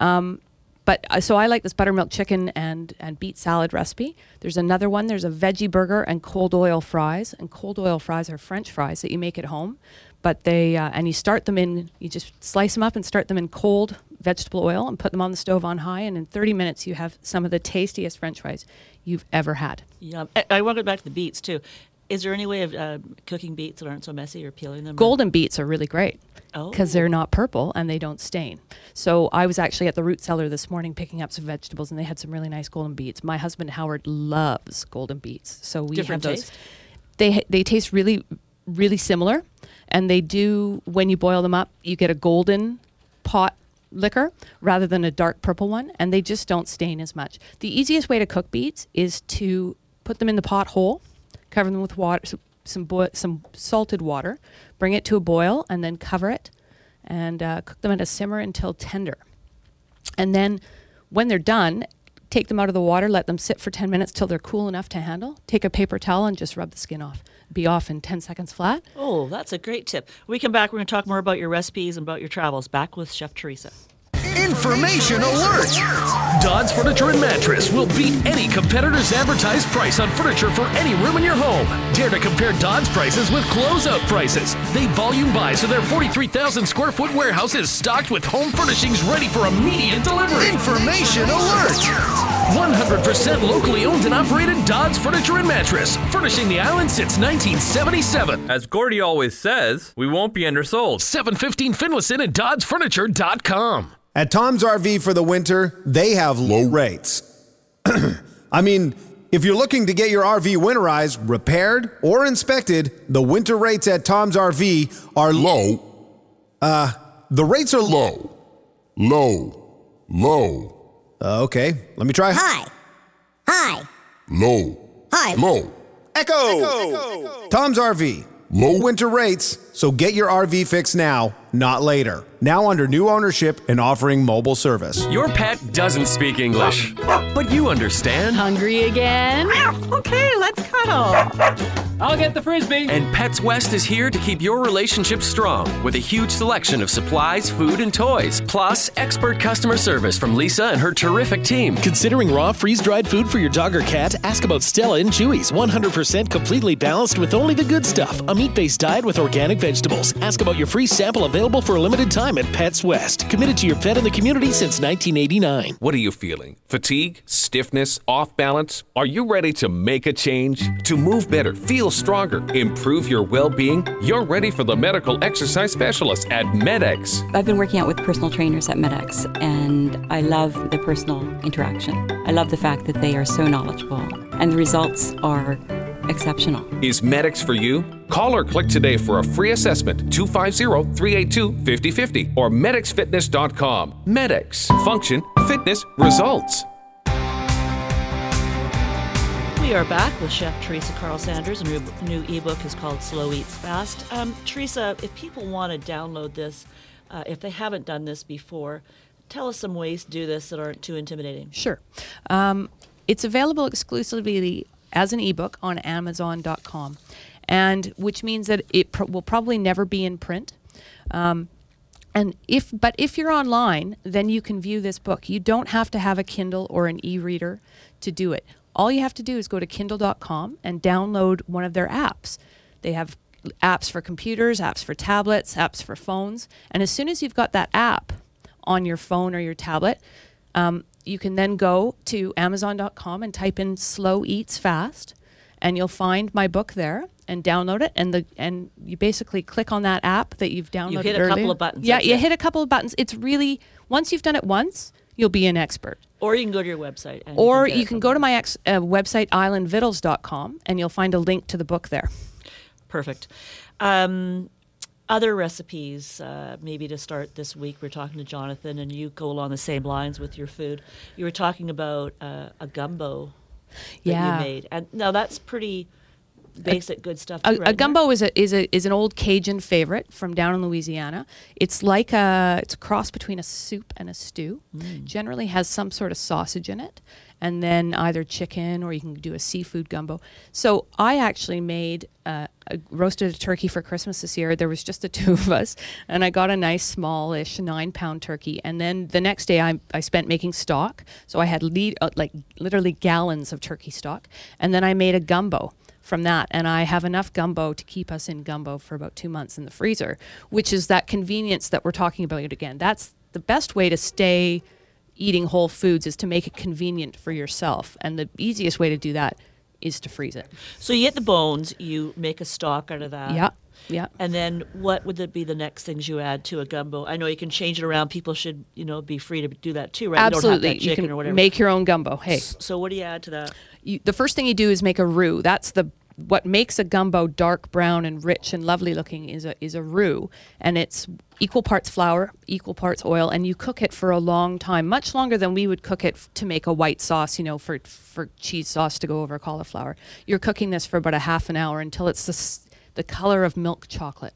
Speaker 3: So I like this buttermilk chicken and beet salad recipe. There's another one. There's a veggie burger and cold oil fries. And cold oil fries are French fries that you make at home. But and you start them you just slice them up and start them in cold vegetable oil and put them on the stove on high. And in 30 minutes, you have some of the tastiest French fries you've ever had.
Speaker 2: Yeah, I want to go back to the beets, too. Is there any way of cooking beets that aren't so messy or peeling them?
Speaker 3: Golden beets are really great because they're not purple and they don't stain. So I was actually at the root cellar this morning picking up some vegetables, and they had some really nice golden beets. My husband Howard loves golden beets, so we
Speaker 2: Different
Speaker 3: have those.
Speaker 2: Taste?
Speaker 3: They taste really really similar. And they do, when you boil them up, you get a golden pot liquor rather than a dark purple one, and they just don't stain as much. The easiest way to cook beets is to put them in the pot whole, cover them with water, some salted water, bring it to a boil, and then cover it, and cook them at a simmer until tender. And then when they're done, take them out of the water, let them sit for 10 minutes till they're cool enough to handle. Take a paper towel and just rub the skin off. Be off in 10 seconds flat.
Speaker 2: Oh, that's a great tip. When we come back, we're going to talk more about your recipes and about your travels. Back with Chef Teresa.
Speaker 5: Information alert! Dodds Furniture and Mattress will beat any competitor's advertised price on furniture for any room in your home. Dare to compare Dodds prices with closeout prices. They volume buy, so their 43,000 square foot warehouse is stocked with home furnishings ready for immediate delivery. Information alert! 100% locally owned and operated Dodds Furniture and Mattress, furnishing the island since 1977.
Speaker 22: As Gordy always says, we won't be undersold.
Speaker 5: 715 Finlayson at DoddsFurniture.com.
Speaker 23: At Tom's RV for the winter, they have low rates. I mean, if you're looking to get your RV winterized, repaired, or inspected, the winter rates at Tom's RV are low. The rates are low. Okay, let me try.
Speaker 24: High.
Speaker 23: Low.
Speaker 24: High.
Speaker 23: Low. Echo. Tom's RV. Low winter rates, so get your RV fixed now, not later. Now under new ownership and offering mobile service.
Speaker 8: Your pet doesn't speak English, but you understand.
Speaker 9: Hungry again? Okay, let's cuddle.
Speaker 8: I'll get the Frisbee. And Pets West is here to keep your relationship strong with a huge selection of supplies, food, and toys. Plus, expert customer service from Lisa and her terrific team.
Speaker 25: Considering raw, freeze-dried food for your dog or cat? Ask about Stella and Chewy's. 100% completely balanced with only the good stuff. A meat-based diet with organic vegetables. Ask about your free sample available for a limited time at Pets West. Committed to your pet and the community since 1989.
Speaker 11: What are you feeling? Fatigue? Stiffness? Off balance? Are you ready to make a change? To move better, feel stronger, improve your well-being? You're ready for the medical exercise specialist at MedX.
Speaker 26: I've been working out with personal trainers at MedX, and I love the personal interaction. I love the fact that they are so knowledgeable, and the results are exceptional.
Speaker 11: Is MedX for you? Call or click today for a free assessment, 250-382-5050 or medxfitness.com. MedX. Function, fitness, results.
Speaker 2: We are back with Chef Teresa Carl Sanders, and her new ebook is called Slow Eats Fast. Teresa, if people want to download this, if they haven't done this before, tell us some ways to do this that aren't too intimidating.
Speaker 3: Sure. It's available exclusively as an ebook on Amazon.com, and which means that it will probably never be in print. But if you're online, then you can view this book. You don't have to have a Kindle or an e-reader to do it. All you have to do is go to Kindle.com and download one of their apps. They have apps for computers, apps for tablets, apps for phones. And as soon as you've got that app on your phone or your tablet, you can then go to Amazon.com and type in Slow Eats Fast, and you'll find my book there and download it. And you basically click on that app that you've downloaded.
Speaker 2: You hit
Speaker 3: earlier.
Speaker 2: a couple of buttons.
Speaker 3: Yeah, you hit a couple of buttons. It's really, once you've done it once, you'll be an expert.
Speaker 2: Or you can go to your website. And
Speaker 3: or you can go to my website, islandvittles.com, and you'll find a link to the book there.
Speaker 2: Perfect. Other recipes, maybe to start this week, we're talking to Jonathan, and you go along the same lines with your food. You were talking about a gumbo that you made. And now that's pretty basic, good stuff too, right?
Speaker 3: A gumbo is an old Cajun favorite from down in Louisiana. It's like it's a cross between a soup and a stew. Generally has some sort of sausage in it, and then either chicken, or you can do a seafood gumbo. So I actually made roasted a turkey for Christmas this year. There was just the two of us, and I got a nice smallish 9-pound turkey. And then the next day I spent making stock. So I had literally gallons of turkey stock, and then I made a gumbo from that, and I have enough gumbo to keep us in gumbo for about 2 months in the freezer, which is that convenience that we're talking about again. That's the best way to stay eating whole foods, is to make it convenient for yourself, and the easiest way to do that is to freeze it.
Speaker 2: So you get the bones, you make a stock out of that.
Speaker 3: Yeah.
Speaker 2: And then what would be the next things you add to a gumbo? I know you can change it around. People should, be free to do that too, right?
Speaker 3: Absolutely.
Speaker 2: You don't have that chicken
Speaker 3: you can
Speaker 2: or whatever.
Speaker 3: make your own gumbo. Hey.
Speaker 2: So what do you add to that?
Speaker 3: The first thing you do is make a roux. That's the what makes a gumbo dark brown and rich and lovely looking is a roux, and it's equal parts flour, equal parts oil, and you cook it for a long time, much longer than we would cook it to make a white sauce, for cheese sauce to go over cauliflower. You're cooking this for about a half an hour until it's the color of milk chocolate.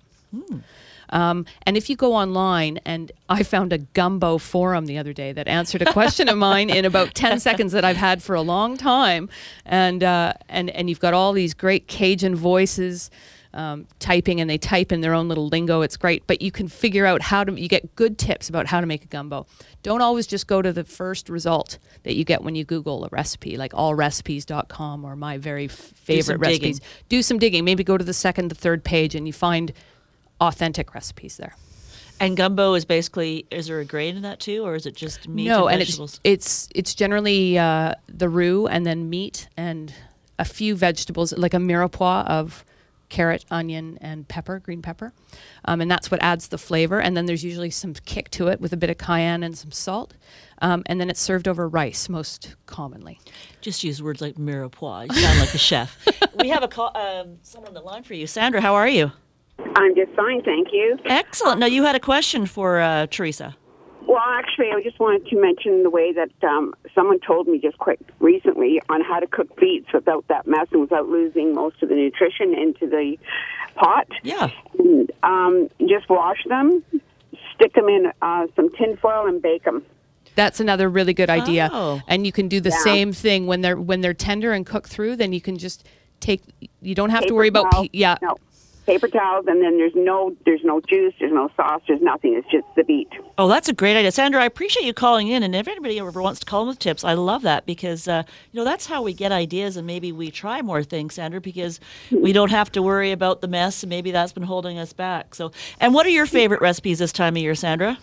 Speaker 3: And if you go online, and I found a gumbo forum the other day that answered a question of mine in about 10 seconds that I've had for a long time, and you've got all these great Cajun voices typing, and they type in their own little lingo. It's great, but you can figure out you get good tips about how to make a gumbo. Don't always just go to the first result that you get when you Google a recipe, like allrecipes.com or my very favorite recipes. Do some digging. Maybe go to the second, the third page, and you find authentic recipes there.
Speaker 2: And gumbo is basically, is there a grain in that too, or is it just meat and vegetables?
Speaker 3: It's generally the roux and then meat and a few vegetables, like a mirepoix of carrot, onion, and pepper, green pepper. And that's what adds the flavor. And then there's usually some kick to it with a bit of cayenne and some salt. And then it's served over rice most commonly.
Speaker 2: Just use words like mirepoix. You sound like a chef. We have someone on the line for you. Sandra, how are you?
Speaker 6: I'm just fine, thank you.
Speaker 2: Excellent. Now, you had a question for Teresa.
Speaker 6: Well, actually, I just wanted to mention the way that someone told me just quite recently on how to cook beets without that mess and without losing most of the nutrition into the pot.
Speaker 2: Yeah.
Speaker 6: And, just wash them, stick them in some tin foil, and bake them.
Speaker 3: That's another really good idea.
Speaker 2: Oh.
Speaker 3: And you can do the same thing when they're tender and cooked through. Then you can just you don't have to worry about
Speaker 6: No. Paper towels, and then there's no juice, there's no sauce, there's nothing. It's just the beet.
Speaker 2: Oh, that's a great idea. Sandra, I appreciate you calling in, and if anybody ever wants to call in with tips, I love that because, that's how we get ideas, and maybe we try more things, Sandra, because we don't have to worry about the mess, and maybe that's been holding us back. So, and what are your favorite recipes this time of year, Sandra?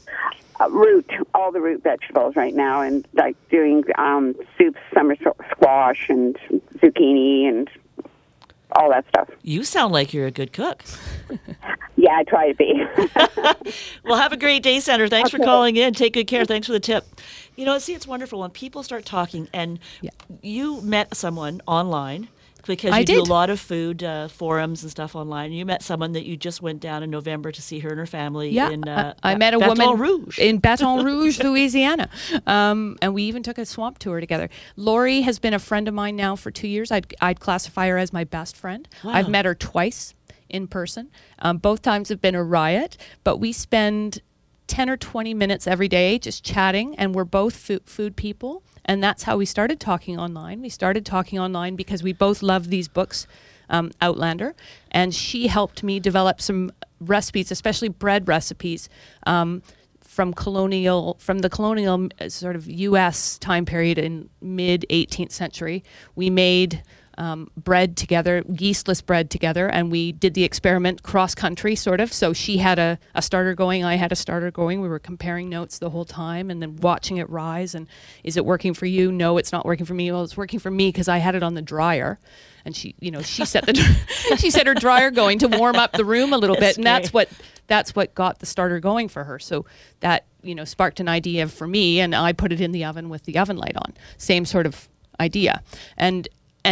Speaker 6: All the root vegetables right now, and like doing soups, summer squash, and zucchini, and all that stuff.
Speaker 2: You sound like you're a good cook.
Speaker 6: Yeah, I try to be.
Speaker 2: Well, have a great day, Sandra. Thanks for calling in. Take good care. Thanks for the tip. It's wonderful when people start talking, and you met someone online because you do a lot of food forums and stuff online. You met someone that you just went down in November to see her and her family.
Speaker 3: Yeah,
Speaker 2: in
Speaker 3: I met a woman in Baton Rouge, Louisiana, and we even took a swamp tour together. Lori has been a friend of mine now for 2 years. I'd classify her as my best friend.
Speaker 2: Wow.
Speaker 3: I've met her twice in person. Both times have been a riot, but we spend 10 or 20 minutes every day just chatting, and we're both food people. And that's how we started talking online. We started talking online because we both love these books, Outlander. And she helped me develop some recipes, especially bread recipes, from the colonial sort of U.S. time period in mid-18th century. We made bread together, yeastless bread together, and we did the experiment cross-country, sort of. So she had a starter going, I had a starter going. We were comparing notes the whole time and then watching it rise. And is it working for you? No, it's not working for me. Well, it's working for me because I had it on the dryer. And she set her dryer going to warm up the room a little bit, and that's what got the starter going for her. So that sparked an idea for me, and I put it in the oven with the oven light on. Same sort of idea, and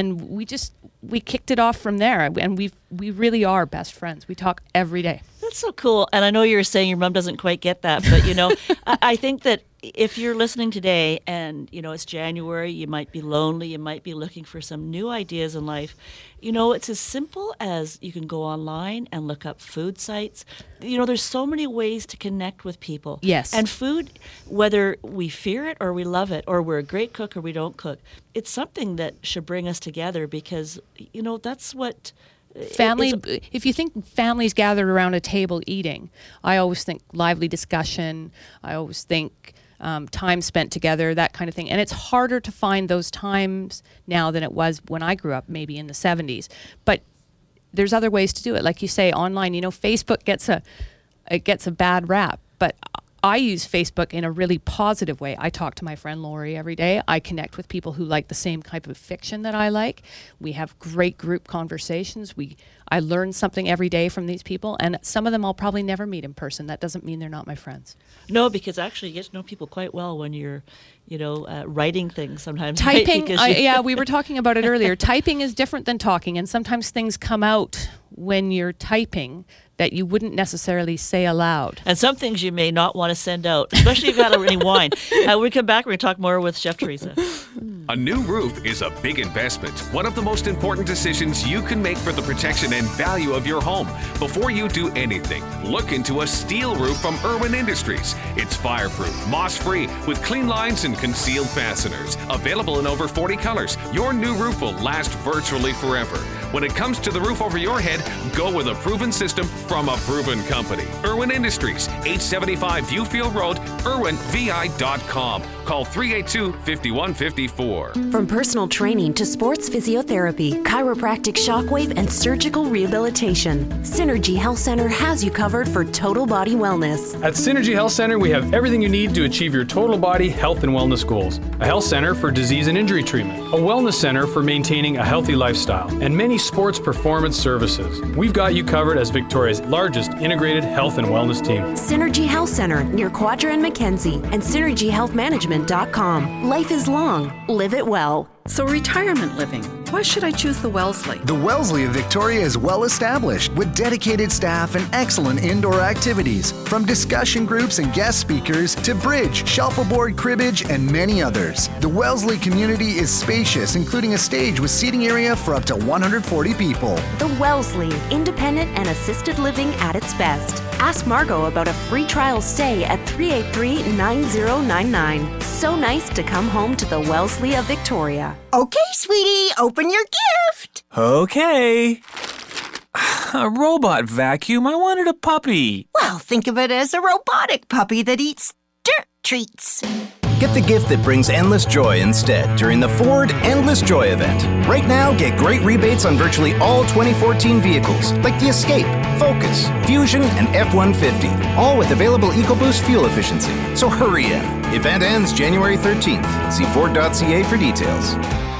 Speaker 3: we kicked it off from there, and we really are best friends. We talk every day.
Speaker 2: That's so cool. And I know you were saying your mom doesn't quite get that, but I think that if you're listening today and it's January, you might be lonely, you might be looking for some new ideas in life. It's as simple as you can go online and look up food sites. There's so many ways to connect with people.
Speaker 3: Yes.
Speaker 2: And food, whether we fear it or we love it, or we're a great cook or we don't cook, it's something that should bring us together because, that's what...
Speaker 3: Family. If you think families gathered around a table eating, I always think lively discussion. I always think time spent together, that kind of thing. And it's harder to find those times now than it was when I grew up, maybe in the 70s. But there's other ways to do it. Like you say, online. Facebook gets a bad rap, but I use Facebook in a really positive way. I talk to my friend Lori every day. I connect with people who like the same type of fiction that I like. We have great group conversations. I learn something every day from these people, and some of them I'll probably never meet in person. That doesn't mean they're not my friends.
Speaker 2: No, because actually you get to know people quite well when you're, writing things sometimes.
Speaker 3: Typing,
Speaker 2: Right?
Speaker 3: we were talking about it earlier. Typing is different than talking, and sometimes things come out when you're typing that you wouldn't necessarily say aloud.
Speaker 2: And some things you may not want to send out, especially if you've had any wine. When we come back, we're going to talk more with Chef Teresa.
Speaker 4: A new roof is a big investment, one of the most important decisions you can make for the protection and value of your home. Before you do anything, look into a steel roof from Irwin Industries. It's fireproof, moss-free, with clean lines and concealed fasteners. Available in over 40 colors, your new roof will last virtually forever. When it comes to the roof over your head, go with a proven system from a proven company. Irwin Industries, 875 Viewfield Road, irwinvi.com. Call 382-5154.
Speaker 7: From personal training to sports physiotherapy, chiropractic shockwave, and surgical rehabilitation, Synergy Health Center has you covered for total body wellness.
Speaker 10: At Synergy Health Center, we have everything you need to achieve your total body health and wellness goals. A health center for disease and injury treatment, a wellness center for maintaining a healthy lifestyle, and many sports performance services. We've got you covered as Victoria's largest integrated health and wellness team.
Speaker 7: Synergy Health Center near Quadra and Mackenzie and synergyhealthmanagement.com. Life is long. Live it well.
Speaker 12: So retirement living. Why should I choose the Wellesley?
Speaker 17: The Wellesley of Victoria is well established with dedicated staff and excellent indoor activities, from discussion groups and guest speakers to bridge, shuffleboard, cribbage, and many others. The Wellesley community is spacious, including a stage with seating area for up to 140 people.
Speaker 7: The Wellesley, independent and assisted living at its best. Ask Margot about a free trial stay at 383-9099. So nice to come home to the Wellesley of Victoria.
Speaker 13: Okay, sweetie, open your gift.
Speaker 24: Okay. A robot vacuum. I wanted a puppy.
Speaker 13: Well, think of it as a robotic puppy that eats dirt treats.
Speaker 27: Get the gift that brings endless joy instead during the Ford Endless Joy event. Right now, get great rebates on virtually all 2014 vehicles, like the Escape, Focus, Fusion, and F-150, all with available EcoBoost fuel efficiency. So hurry in. Event ends January 13th. See Ford.ca for details.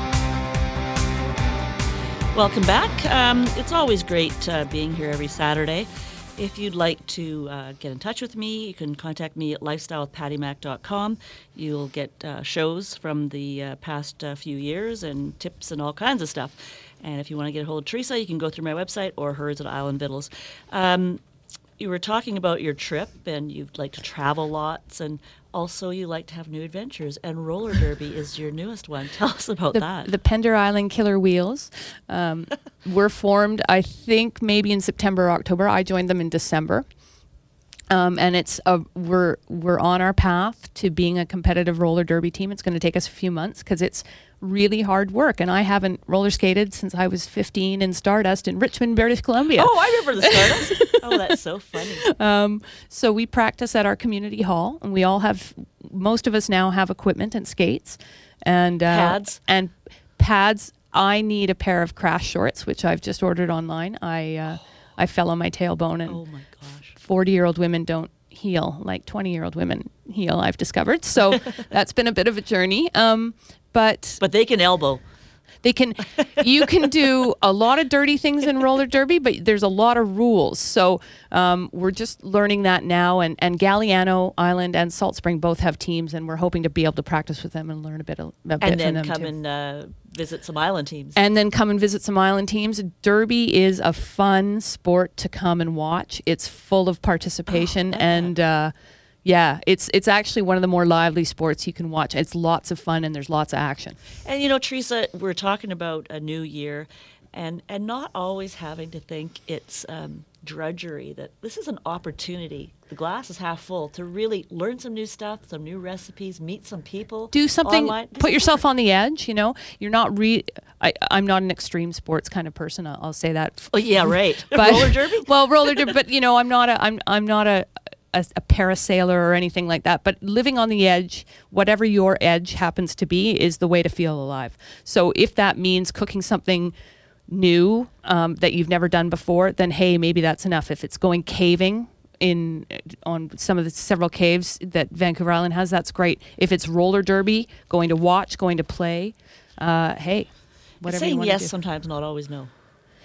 Speaker 2: Welcome back. It's always great being here every Saturday. If you'd like to get in touch with me, you can contact me at lifestylewithpattymac.com. You'll get shows from the past few years and tips and all kinds of stuff. And if you want to get a hold of Teresa, you can go through my website or hers at Island Vittles. You were talking about your trip, and you'd like to travel lots, and also you like to have new adventures, and roller derby is your newest one. Tell us about that.
Speaker 3: The Pender Island Killer Wheels were formed, I think, maybe in September or October. I joined them in December. And it's we're on our path to being a competitive roller derby team. It's going to take us a few months because it's really hard work. And I haven't roller skated since I was 15 in Stardust in Richmond, British Columbia.
Speaker 2: Oh, I remember the Stardust. Oh, that's so funny.
Speaker 3: So we practice at our community hall, and we all have, most of us now have equipment and skates. And
Speaker 2: pads.
Speaker 3: And pads. I need a pair of crash shorts, which I've just ordered online. I fell on my tailbone, and
Speaker 2: oh my gosh.
Speaker 3: 40-year-old women don't heal like 20-year-old women heal, I've discovered. So that's been a bit of a journey. But
Speaker 2: they can elbow.
Speaker 3: You can do a lot of dirty things in roller derby, but there's a lot of rules. So we're just learning that now. And Galliano Island and Salt Spring both have teams, and we're hoping to be able to practice with them and learn a bit from them too.
Speaker 2: And then come and visit some island teams. Derby is a fun sport to come and watch. It's full of participation and yeah, it's actually one of the more lively sports you can watch. It's lots of fun and there's lots of action. And you know, Teresa, we're talking about a new year and not always having to think it's drudgery, that this is an opportunity. The glass is half full to really learn some new stuff, some new recipes, meet some people. Do something, online. Put yourself on the edge, you know. You're not I'm not an extreme sports kind of person, I'll say that. Oh, yeah, right. But, roller derby? Well, roller derby, but you know, I'm not a parasailer or anything like that, but living on the edge, whatever your edge happens to be, is the way to feel alive. So if that means cooking something new that you've never done before, then hey, maybe that's enough. If it's going caving on some of the several caves that Vancouver Island has, that's great. If it's roller derby, going to watch, going to play, hey, whatever you want to do. Saying yes sometimes, not always no.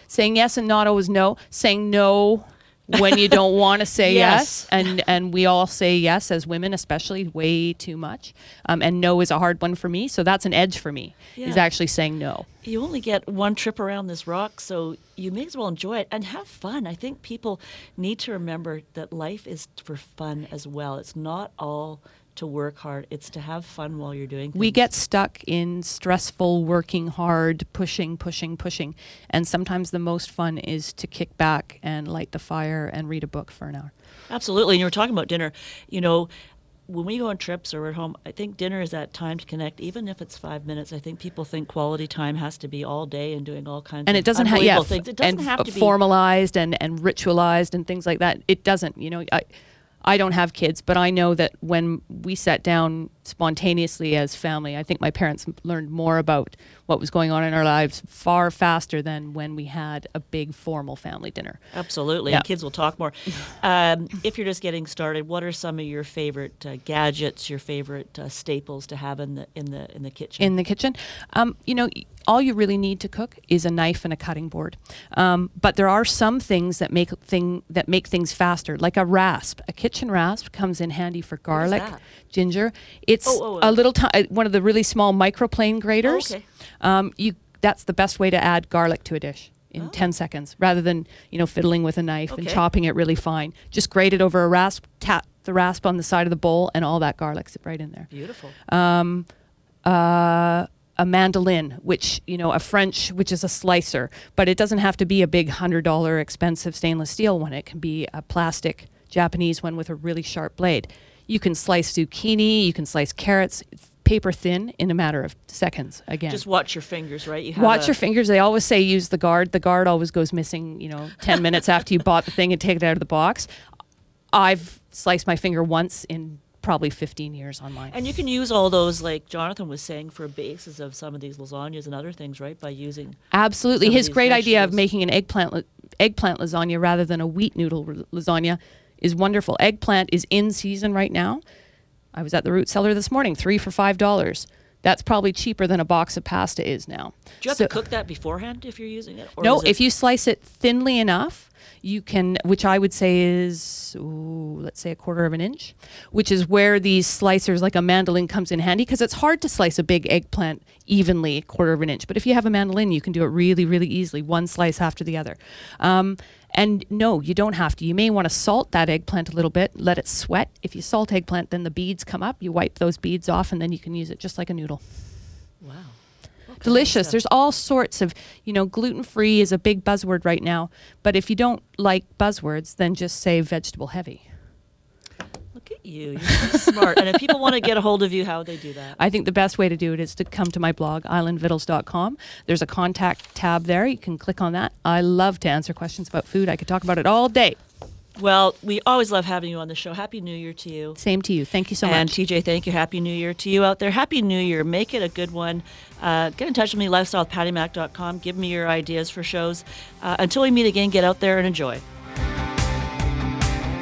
Speaker 3: saying yes and not always no, saying no when you don't want to say yes. And we all say yes as women, especially, way too much. And no is a hard one for me. So that's an edge for me, is actually saying no.
Speaker 2: You only get one trip around this rock, so you may as well enjoy it and have fun. I think people need to remember that life is for fun as well. It's not all to work hard. It's to have fun while you're doing things.
Speaker 3: We get stuck in stressful, working hard, pushing. And sometimes the most fun is to kick back and light the fire and read a book for an hour.
Speaker 2: Absolutely. And you were talking about dinner. You know, when we go on trips or we're at home, I think dinner is that time to connect, even if it's 5 minutes. I think people think quality time has to be all day and doing all kinds
Speaker 3: and
Speaker 2: of
Speaker 3: it doesn't
Speaker 2: unbelievable things. It doesn't have to be
Speaker 3: formalized and ritualized and things like that. It doesn't. You know, I don't have kids, but I know that when we sat down spontaneously as family, I think my parents learned more about what was going on in our lives far faster than when we had a big formal family dinner.
Speaker 2: Absolutely.
Speaker 3: Yeah.
Speaker 2: And kids will talk more. If you're just getting started, what are some of your favorite gadgets, your favorite staples to have in the kitchen?
Speaker 3: In the kitchen? You know, all you really need to cook is a knife and a cutting board. But there are some things that make things faster, like a rasp. A kitchen rasp comes in handy for garlic, ginger. It's a little one of the really small microplane graters.
Speaker 2: Oh, okay.
Speaker 3: That's the best way to add garlic to a dish in 10 seconds, rather than fiddling with a knife and chopping it really fine. Just grate it over a rasp, tap the rasp on the side of the bowl, and all that garlic's right in there.
Speaker 2: Beautiful.
Speaker 3: A mandolin, which, a French, which is a slicer, but it doesn't have to be a big $100 expensive stainless steel one. It can be a plastic Japanese one with a really sharp blade. You can slice zucchini, you can slice carrots, paper thin in a matter of seconds again.
Speaker 2: Just watch your fingers, right?
Speaker 3: Watch your fingers. They always say use the guard. The guard always goes missing, 10 minutes after you bought the thing and take it out of the box. I've sliced my finger once in probably 15 years on mine.
Speaker 2: And you can use all those, like Jonathan was saying, for bases of some of these lasagnas and other things, right? By using
Speaker 3: absolutely his great idea of making an eggplant lasagna rather than a wheat noodle lasagna is wonderful. Eggplant is in season right now. I was at the root cellar this morning, 3 for $5. That's probably cheaper than a box of pasta is now.
Speaker 2: Do you have to cook that beforehand if you're using it? Or
Speaker 3: no, if you slice it thinly enough, you can, which I would say is, let's say 1/4 of an inch, which is where these slicers like a mandolin comes in handy, because it's hard to slice a big eggplant evenly 1/4 of an inch. But if you have a mandolin, you can do it really, really easily, one slice after the other. And no, you don't have to. You may want to salt that eggplant a little bit, let it sweat. If you salt eggplant, then the beads come up. You wipe those beads off, and then you can use it just like a noodle.
Speaker 2: Wow. Okay,
Speaker 3: delicious. There's all sorts of, gluten-free is a big buzzword right now. But if you don't like buzzwords, then just say vegetable heavy.
Speaker 2: Look at you. You're so smart. And if people want to get a hold of you, how would they do that?
Speaker 3: I think the best way to do it is to come to my blog, islandvittles.com. There's a contact tab there. You can click on that. I love to answer questions about food. I could talk about it all day.
Speaker 2: Well, we always love having you on the show. Happy New Year to you.
Speaker 3: Same to you. Thank you so much.
Speaker 2: And TJ, thank you. Happy New Year to you out there. Happy New Year. Make it a good one. Get in touch with me, lifestylewithpattymac.com. Give me your ideas for shows. Until we meet again, get out there and enjoy.